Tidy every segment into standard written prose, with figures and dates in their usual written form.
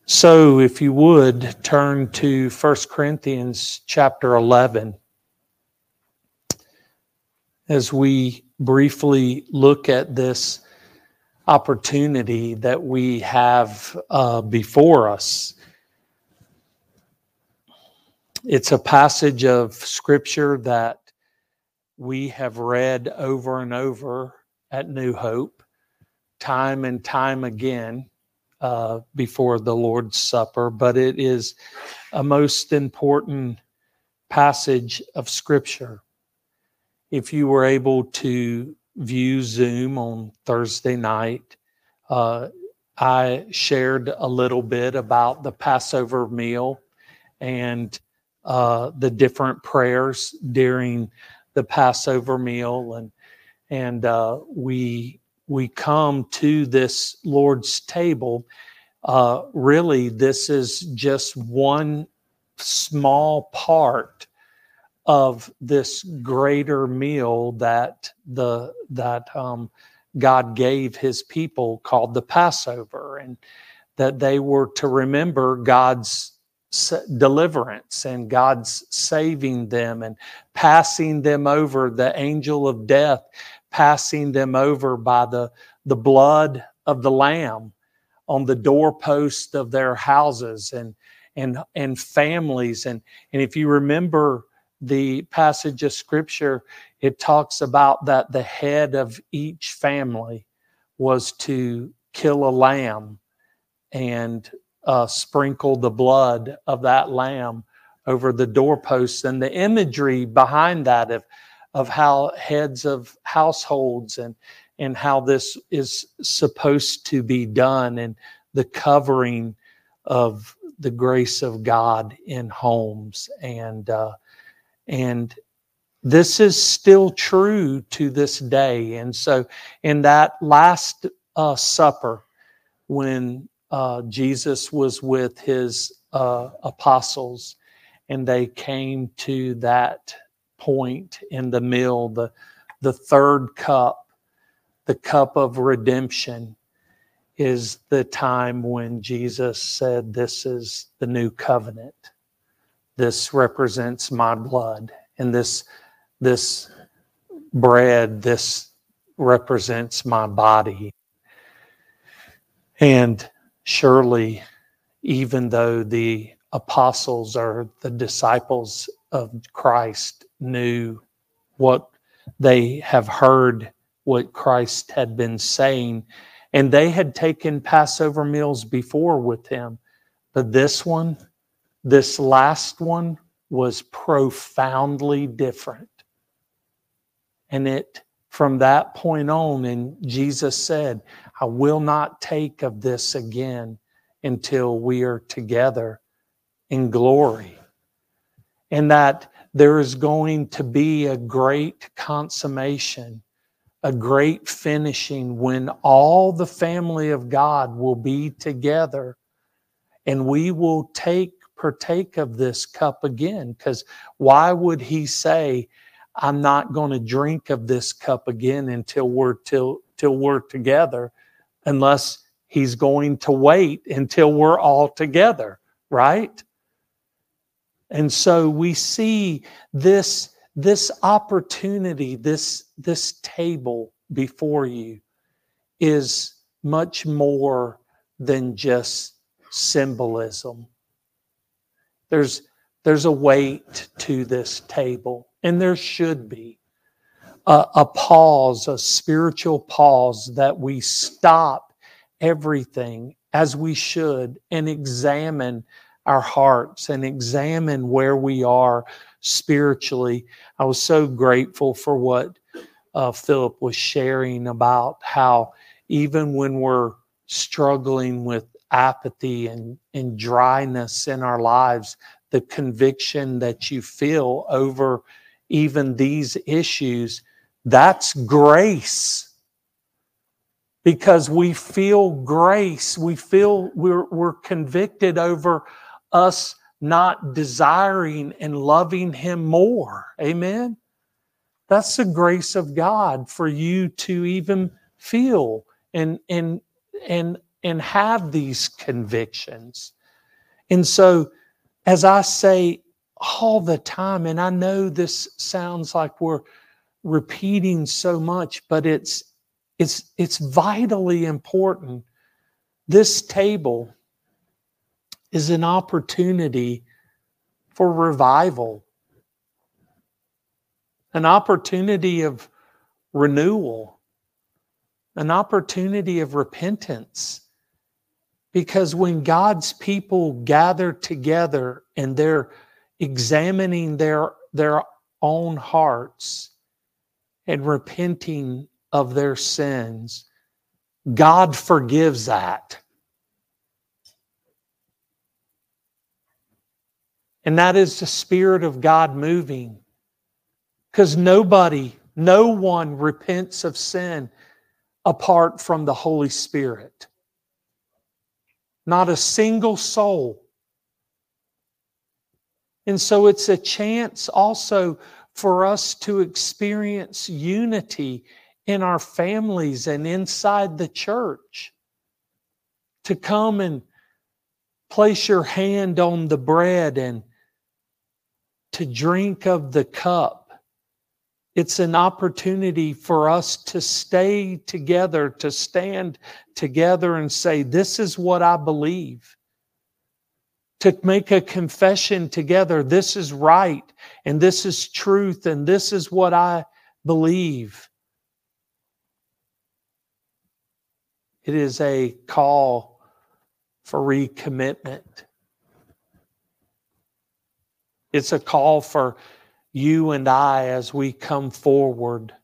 So if you would turn to 1 Corinthians chapter 11 as we briefly look at this opportunity that we have before us. It's a passage of scripture that we have read over and over at New Hope, time and time again before the Lord's Supper, but it is a most important passage of scripture. If you were able to view Zoom on Thursday night, I shared a little bit about the Passover meal and the different prayers during the Passover meal, and we come to this Lord's table. Really, this is just one small part of this greater meal that God gave His people, called the Passover, and that they were to remember God's deliverance and God's saving them and passing them over, the angel of death passing them over by the blood of the Lamb on the doorpost of their houses and families. And if you remember the passage of scripture, it talks about that the head of each family was to kill a lamb and sprinkle the blood of that lamb over the doorposts, and the imagery behind that of how heads of households and how this is supposed to be done, and the covering of the grace of God in homes. And this is still true to this day. And so in that last supper, when Jesus was with his apostles, and they came to that point in the meal, the third cup, the cup of redemption, is the time when Jesus said, "This is the new covenant. This represents my blood, and this bread, this represents my body." And surely, even though the apostles or the disciples of Christ knew what they have heard, what Christ had been saying, and they had taken Passover meals before with him, but this one, this last one, was profoundly different. And it, from that point on, and Jesus said, "I will not take of this again until we are together in glory." And that there is going to be a great consummation, a great finishing, when all the family of God will be together, and we will partake of this cup again. Because why would he say, "I'm not going to drink of this cup again until we're together," unless he's going to wait until we're all together, right? And so we see this opportunity, this table before you is much more than just symbolism. There's a weight to this table, and there should be a pause, a spiritual pause, that we stop everything, as we should, and examine our hearts and examine where we are spiritually. I was so grateful for what Philip was sharing about how even when we're struggling with apathy and dryness in our lives, the conviction that you feel over even these issues, that's grace. Because we feel grace. We feel we're convicted over us not desiring and loving him more. Amen? That's the grace of God for you to even feel and and have these convictions. And so, as I say all the time, and I know this sounds like we're repeating so much, but it's vitally important. This table is an opportunity for revival, an opportunity of renewal, an opportunity of repentance. Because when God's people gather together and they're examining their own hearts and repenting of their sins, God forgives that. And that is the Spirit of God moving. Because no one repents of sin apart from the Holy Spirit. Not a single soul. And so it's a chance also for us to experience unity in our families and inside the church. To come and place your hand on the bread and to drink of the cup. It's an opportunity for us to stay together, to stand together and say, this is what I believe. To make a confession together, this is right, and this is truth, and this is what I believe. It is a call for recommitment. It's a call for you and I as we come forward,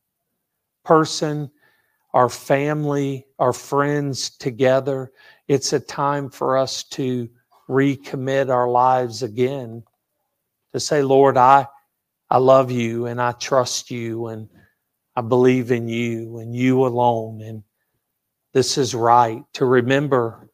our family, our friends together. It's a time for us to recommit our lives again, to say, Lord, I love you and I trust you and I believe in you and you alone, and this is right. To remember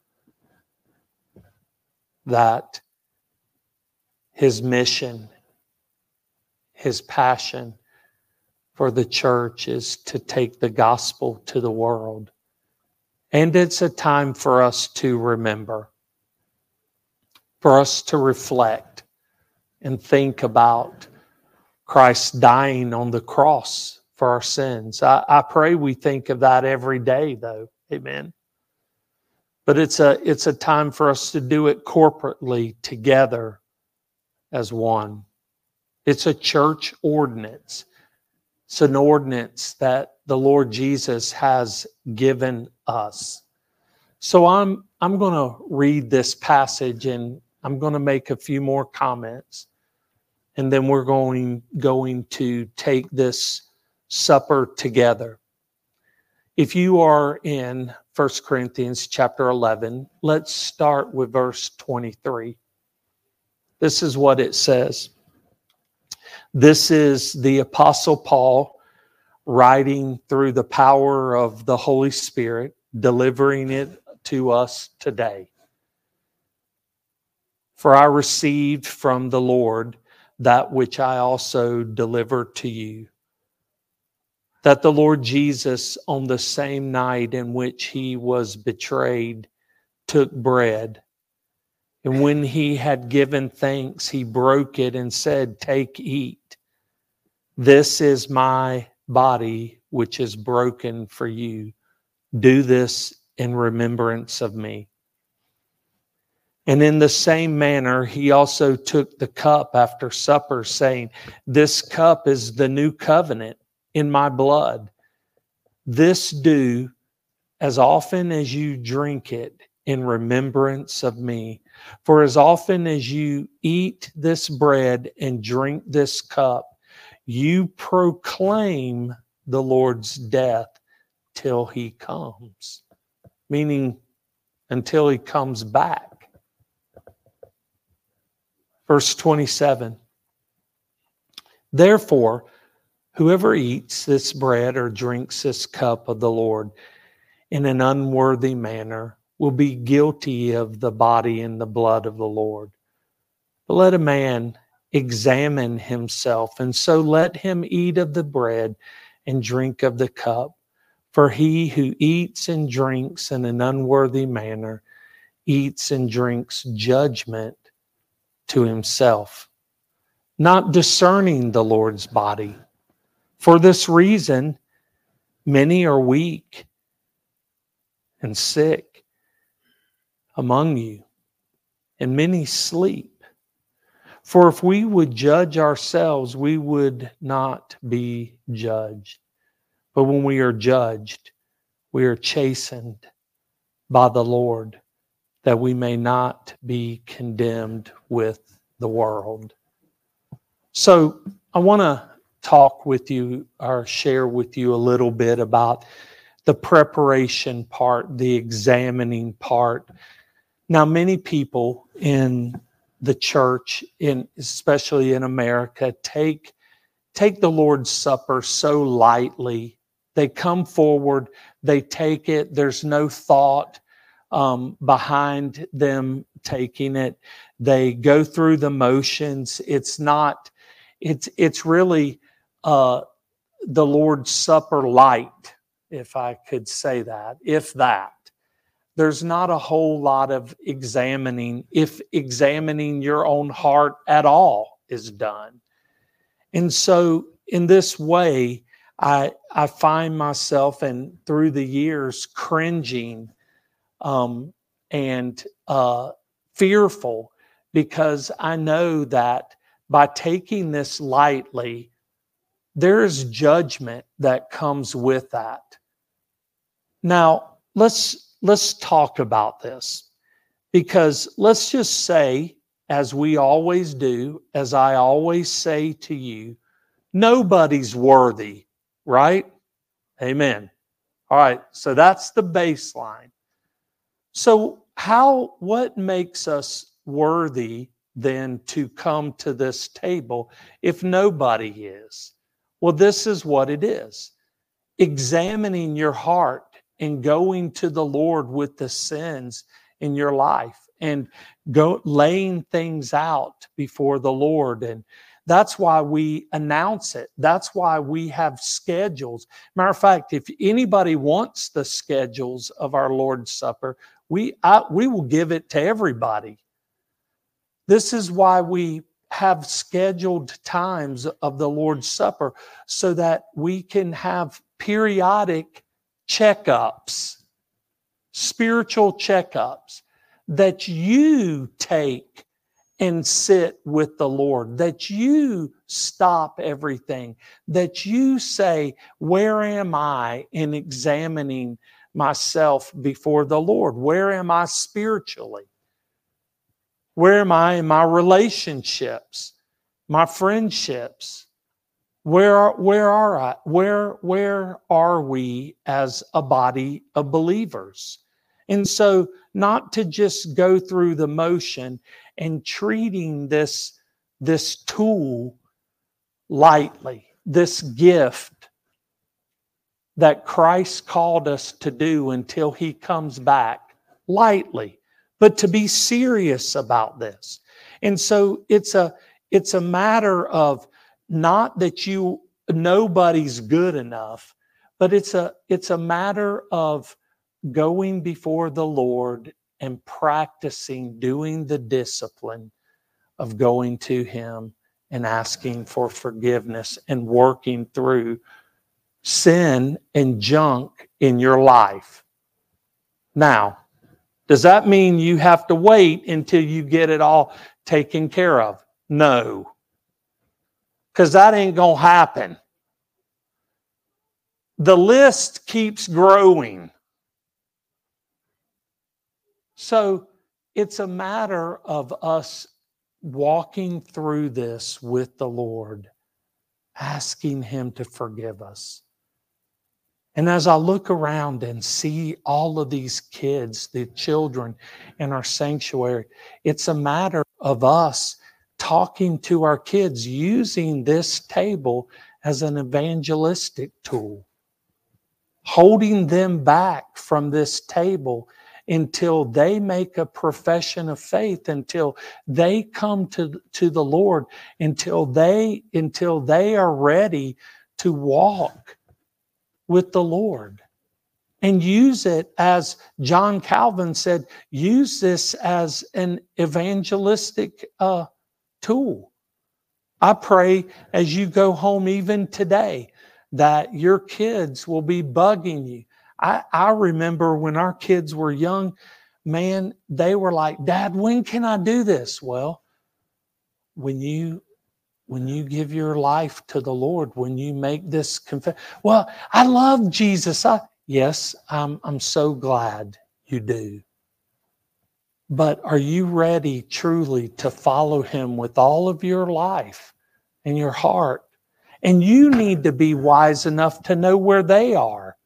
that His mission, His passion for the church is to take the gospel to the world. And it's a time for us to remember, for us to reflect and think about Christ dying on the cross for our sins. I pray we think of that every day, though. Amen. But it's a time for us to do it corporately together as one. It's a church ordinance. It's an ordinance that the Lord Jesus has given us. So I'm going to read this passage and I'm going to make a few more comments. And then we're going to take this supper together. If you are in 1 Corinthians chapter 11, let's start with verse 23. This is what it says. This is the Apostle Paul writing through the power of the Holy Spirit, delivering it to us today. For I received from the Lord that which I also delivered to you, that the Lord Jesus, on the same night in which he was betrayed, took bread. And when he had given thanks, he broke it and said, "Take, eat. This is my body, which is broken for you. Do this in remembrance of me." And in the same manner, he also took the cup after supper, saying, "This cup is the new covenant in my blood. This do as often as you drink it in remembrance of me. For as often as you eat this bread and drink this cup, you proclaim the Lord's death till he comes." Meaning until he comes back. Verse 27. Therefore, whoever eats this bread or drinks this cup of the Lord in an unworthy manner will be guilty of the body and the blood of the Lord. But let a man examine himself, and so let him eat of the bread and drink of the cup. For he who eats and drinks in an unworthy manner eats and drinks judgment to himself, not discerning the Lord's body. For this reason, many are weak and sick among you, and many sleep. For if we would judge ourselves, we would not be judged. But when we are judged, we are chastened by the Lord, that we may not be condemned with the world. So I want to talk with you or share with you a little bit about the preparation part, the examining part. Now, many people in the church, especially in America, take the Lord's Supper so lightly. They come forward, they take it. There's no thought behind them taking it. They go through the motions. It's really the Lord's Supper light, if I could say that, if that. There's not a whole lot of examining, if examining your own heart at all is done. And so in this way, I find myself, and through the years, cringing and fearful, because I know that by taking this lightly, there is judgment that comes with that. Now, let's talk about this, because let's just say, as we always do, as I always say to you, nobody's worthy, right? Amen. All right, so that's the baseline. So what makes us worthy then to come to this table if nobody is? Well, this is what it is. Examining your heart and going to the Lord with the sins in your life and laying things out before the Lord. And that's why we announce it. That's why we have schedules. Matter of fact, if anybody wants the schedules of our Lord's Supper, we will give it to everybody. This is why we have scheduled times of the Lord's Supper, so that we can have periodic checkups, spiritual checkups, that you take and sit with the Lord, that you stop everything, that you say, where am I in examining myself before the Lord? Where am I spiritually? Where am I in my relationships, my friendships? Where are we as a body of believers? And so, not to just go through the motion and treating this tool lightly, this gift that Christ called us to do until he comes back lightly, but to be serious about this. And so it's a matter of not that nobody's good enough, but it's a matter of going before the Lord and practicing doing the discipline of going to him and asking for forgiveness and working through sin and junk in your life. Now, does that mean you have to wait until you get it all taken care of? No. Because that ain't going to happen. The list keeps growing. So it's a matter of us walking through this with the Lord, asking him to forgive us. And as I look around and see all of these kids, the children in our sanctuary, it's a matter of us talking to our kids, using this table as an evangelistic tool, holding them back from this table until they make a profession of faith, until they come to the Lord, until they are ready to walk with the Lord. and use it as John Calvin said, use this as an evangelistic tool. I pray as you go home even today that your kids will be bugging you. I remember when our kids were young, man, they were like, Dad, when can I do this? Well, when you give your life to the Lord, when you make this confession, well, I love Jesus. Yes, I'm so glad you do. But are you ready truly to follow him with all of your life and your heart? And you need to be wise enough to know where they are.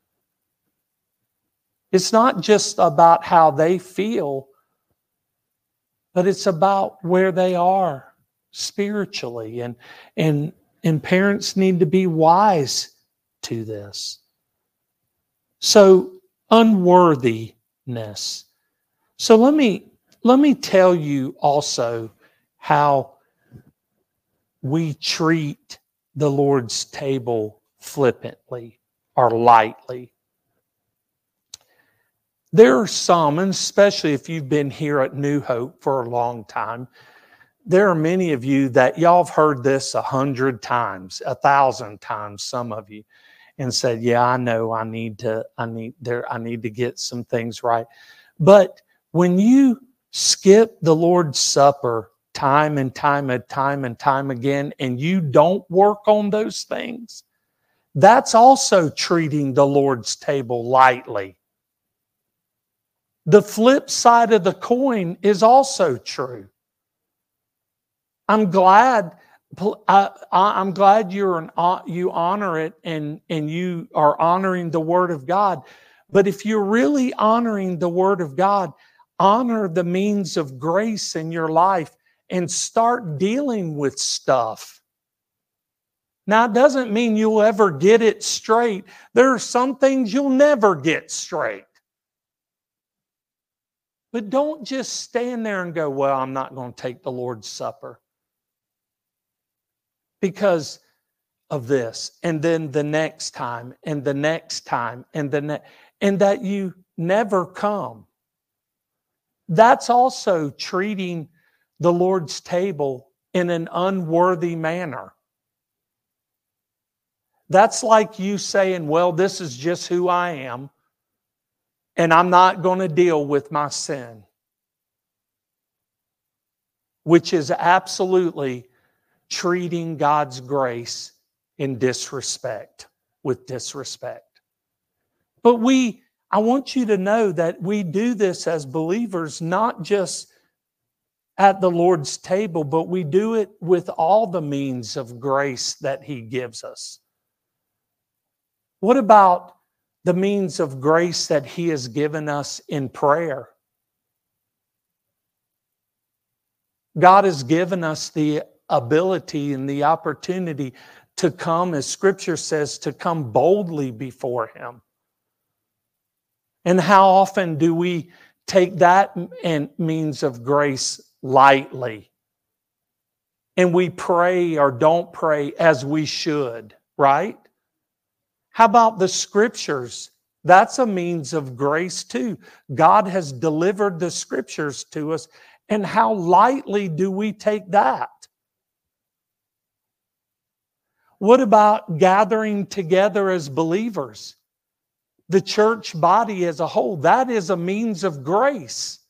It's not just about how they feel, but it's about where they are spiritually. And parents need to be wise to this. So, unworthiness. So let me tell you also how we treat the Lord's table flippantly or lightly. There are some, and especially if you've been here at New Hope for a long time, there are many of you that y'all have heard this 100 times, 1,000 times, some of you, and said, yeah, I know I need to get some things right. But when you skip the Lord's Supper time and time again, and you don't work on those things, that's also treating the Lord's table lightly. The flip side of the coin is also true. I'm glad you honor it and you are honoring the Word of God. But if you're really honoring the Word of God, honor the means of grace in your life and start dealing with stuff. Now, it doesn't mean you'll ever get it straight. There are some things you'll never get straight. But don't just stand there and go, well, I'm not going to take the Lord's Supper because of this. And then the next time, and the next time, and that you never come. That's also treating the Lord's table in an unworthy manner. That's like you saying, well, this is just who I am, and I'm not going to deal with my sin. Which is absolutely treating God's grace in disrespect, with disrespect. But I want you to know that we do this as believers, not just at the Lord's table, but we do it with all the means of grace that He gives us. What about the means of grace that He has given us in prayer? God has given us the ability and the opportunity to come, as Scripture says, to come boldly before Him. And how often do we take that means of grace lightly? And we pray or don't pray as we should, right? How about the Scriptures? That's a means of grace too. God has delivered the Scriptures to us, and how lightly do we take that? What about gathering together as believers? The church body as a whole, that is a means of grace.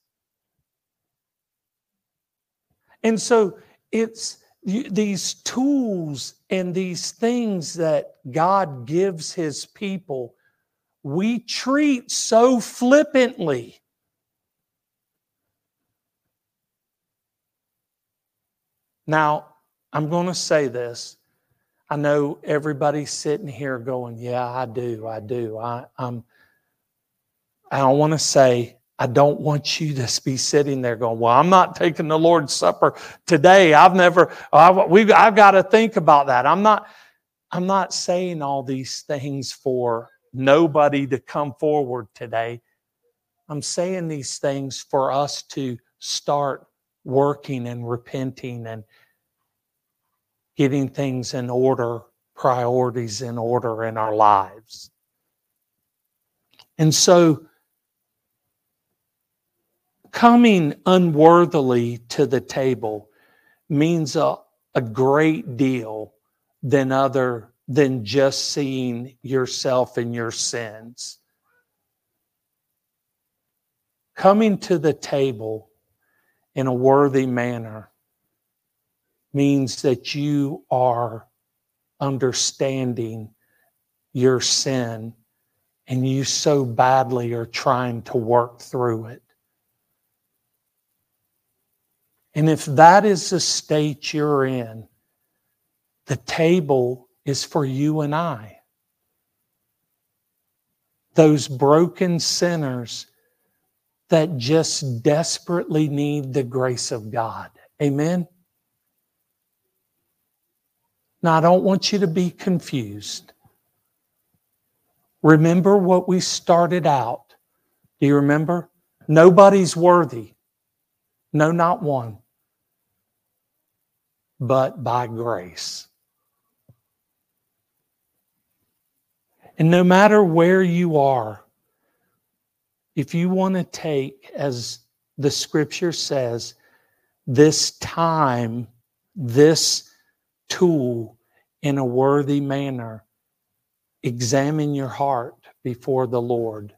And so it's these tools and these things that God gives His people, we treat so flippantly. Now, I'm going to say this. I know everybody's sitting here going, yeah, I do. I don't want to say, I don't want you to be sitting there going, well, I'm not taking the Lord's Supper today. I've got to think about that. I'm not saying all these things for nobody to come forward today. I'm saying these things for us to start working and repenting and getting things in order, priorities in order in our lives. And so, coming unworthily to the table means a great deal than just seeing yourself and your sins. Coming to the table in a worthy manner means that you are understanding your sin and you so badly are trying to work through it. And if that is the state you're in, the table is for you and I. Those broken sinners that just desperately need the grace of God. Amen? Now, I don't want you to be confused. Remember what we started out. Do you remember? Nobody's worthy. No, not one. But by grace. And no matter where you are, if you want to take, as the scripture says, this time, this tool in a worthy manner, examine your heart before the Lord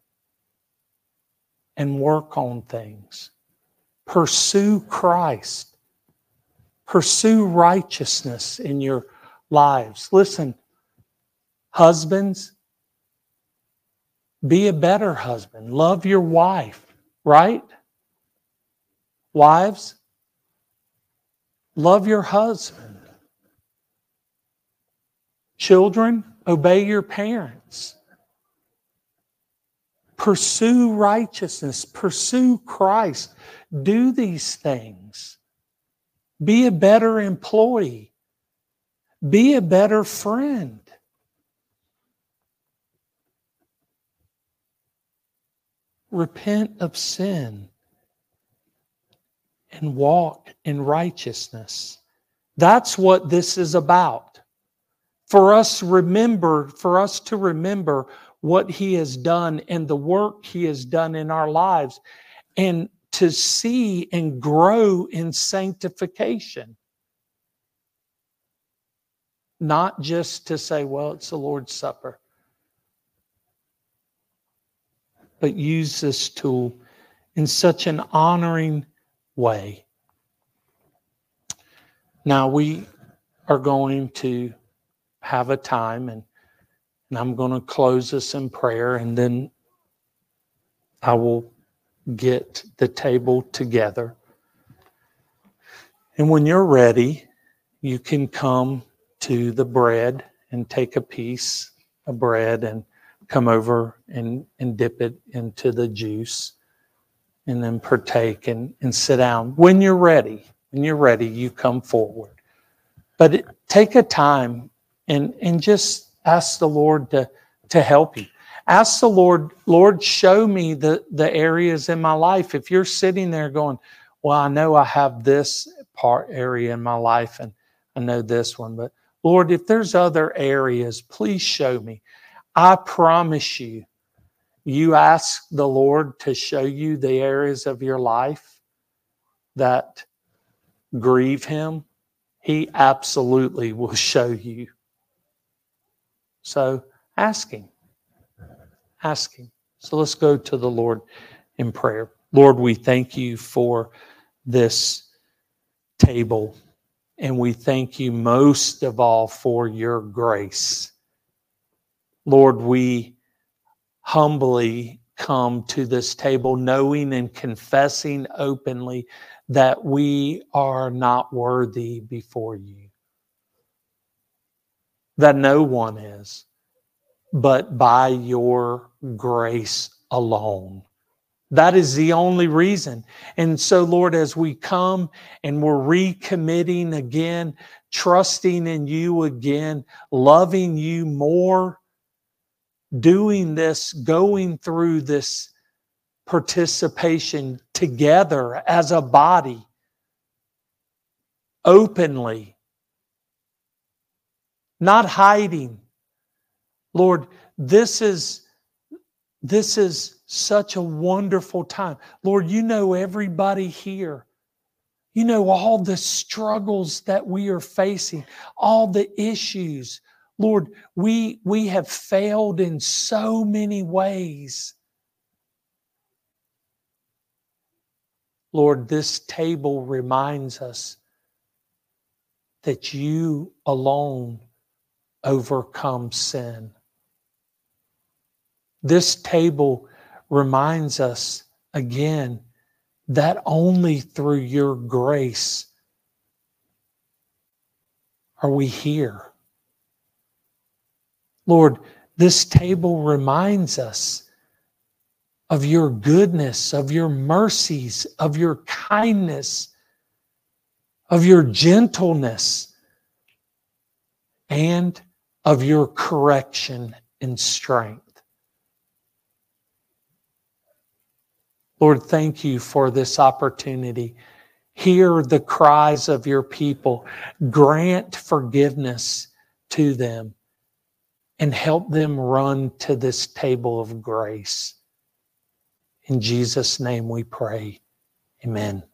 and work on things. Pursue Christ. Pursue righteousness in your lives. Listen, husbands, be a better husband. Love your wife, right? Wives, love your husband. Children, obey your parents. Pursue righteousness. Pursue Christ. Do these things. Be a better employee. Be a better friend. Repent of sin and walk in righteousness. That's what this is about. For us to remember what He has done and the work He has done in our lives, and to see and grow in sanctification. Not just to say, well, it's the Lord's Supper. But use this tool in such an honoring way. Now we are going to have a time, and I'm going to close this in prayer, and then I will get the table together. And when you're ready, you can come to the bread and take a piece of bread and come over and dip it into the juice and then partake and sit down. When you're ready, you come forward. But take a time and just ask the Lord to help you. Ask the Lord, show me the areas in my life. If you're sitting there going, well, I know I have this area in my life and I know this one, but Lord, if there's other areas, please show me. I promise you, you ask the Lord to show you the areas of your life that grieve Him, He absolutely will show you. So ask Him. Ask Him. So let's go to the Lord in prayer. Lord, we thank you for this table, and we thank you most of all for your grace. Lord, we humbly come to this table knowing and confessing openly that we are not worthy before you. That no one is, but by your grace alone. That is the only reason. And so, Lord, as we come and we're recommitting again, trusting in you again, loving you more, doing this, going through this participation together as a body, openly, not hiding. Lord, this is This is such a wonderful time. Lord, you know everybody here. You know all the struggles that we are facing, all the issues. Lord, we have failed in so many ways. Lord, this table reminds us that you alone overcome sin. This table reminds us again that only through your grace are we here. Lord, this table reminds us of your goodness, of your mercies, of your kindness, of your gentleness, and of your correction and strength. Lord, thank you for this opportunity. Hear the cries of your people. Grant forgiveness to them and help them run to this table of grace. In Jesus' name we pray. Amen.